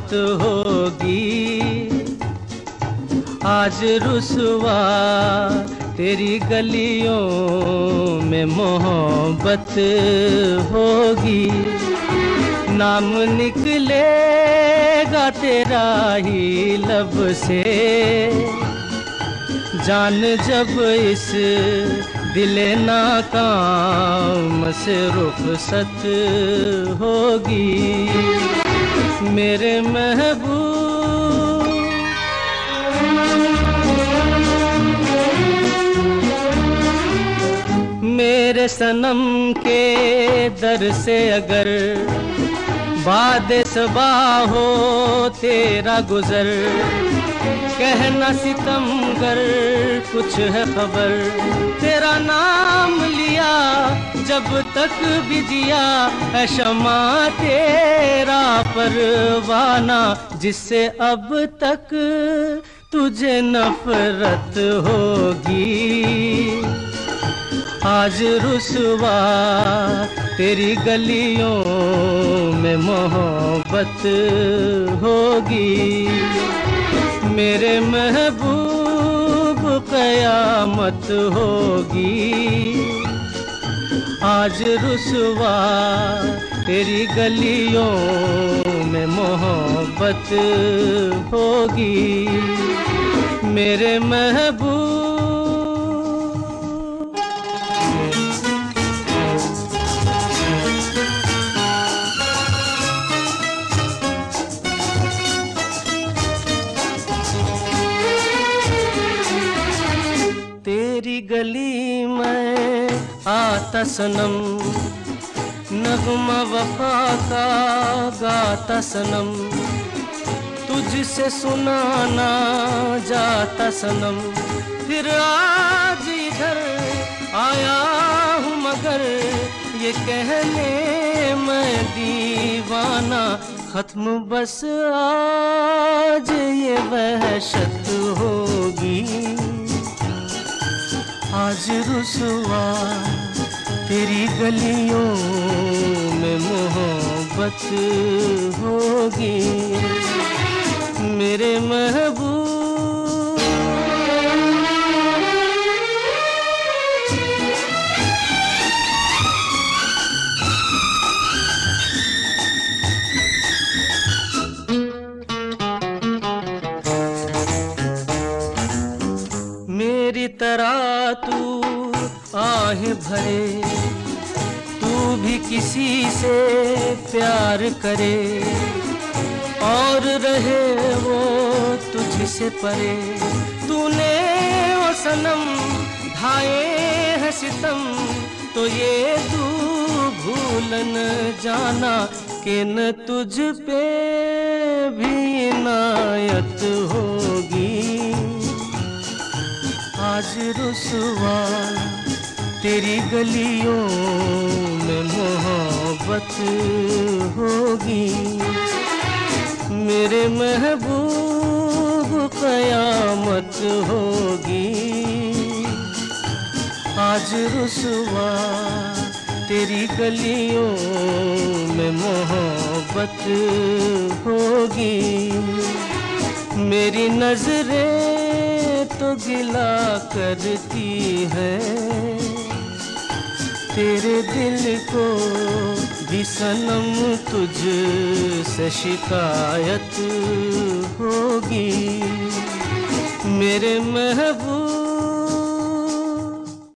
मत होगी। आज रुसवा तेरी गलियों में मोहब्बत होगी। नाम निकलेगा तेरा ही लब से, जान जब इस दिले नाकाम से रुखसत होगी। मेरे महबूब मेरे सनम के दर से अगर बादे सबा हो तेरा गुजर, कहना सितमगर कुछ है खबर। तेरा नाम लिया जब तक भी जिया है शमा तेरा परवाना, जिससे अब तक तुझे नफरत होगी। आज रुसवा तेरी गलियों में मोहब्बत होगी। मेरे महबूब क़यामत होगी। आज रुसवा तेरी गलियों में मोहब्बत होगी। मेरे महबूब तेरी गली में आता सनम, नगमा वफा का गाता सनम, तुझसे सुनाना जाता सनम। फिर आज इधर आया हूँ मगर ये कहने मैं दीवाना, खत्म बस आज ये वहशत होगी। आज रुसवा तेरी गलियों में मोहब्बत होगी। मेरे महबूब मेरी तरह तू आह भरे, तू भी किसी से प्यार करे और रहे वो तुझसे परे। तूने वो सनम ढाए है सितम, तो ये तू भूल न जाना कि न तुझ पे भी इनायत होगी। आज रुसवा तेरी गलियों में मोहब्बत होगी। मेरे महबूब क़यामत होगी। आज रुसवा तेरी गलियों में मोहब्बत होगी। मेरी नजरें तो गिला करती है, तेरे दिल को भी सनम तुझ से शिकायत होगी। मेरे महबूब